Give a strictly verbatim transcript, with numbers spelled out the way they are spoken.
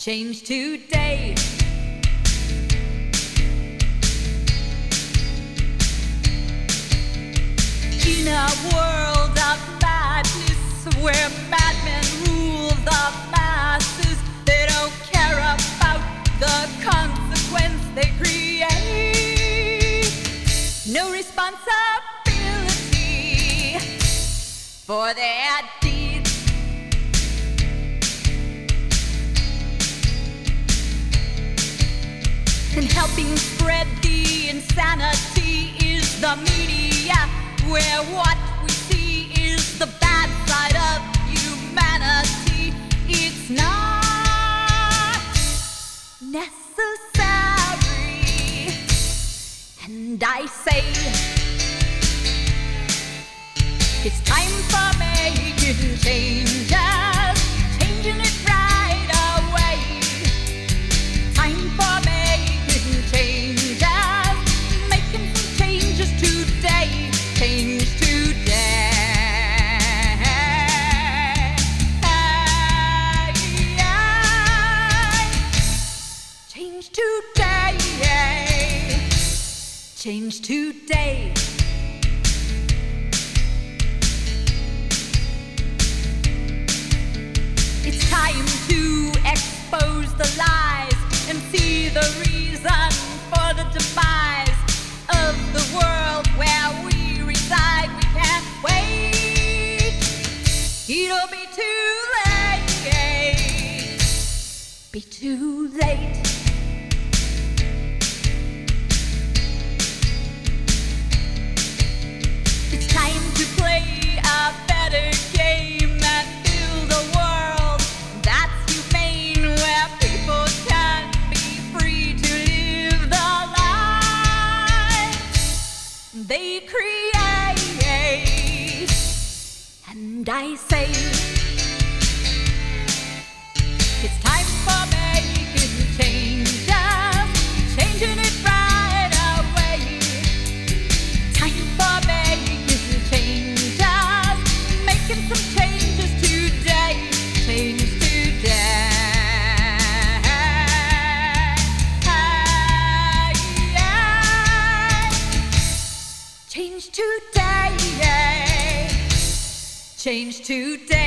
Change today. In a world of madness, where madmen rule the masses, they don't care about the consequence they create. No responsibility for their deeds. And helping spread the insanity is the media, where what we see is the bad side of humanity. It's not necessary. And I say, it's time for making changes, changing it right away. Time for making changes, making some changes today. Change today. Change today. Change today. It's time to expose the lies and see the reason for the demise of the world where we reside. We can't wait. It'll be too late. Be too late. It's time to play a better game and build a world that's humane, where people can be free to live the lives they create. And I say, it's time for making changes, changing it right away. Time for making changes, making some changes today. Change today. Change today. Change today.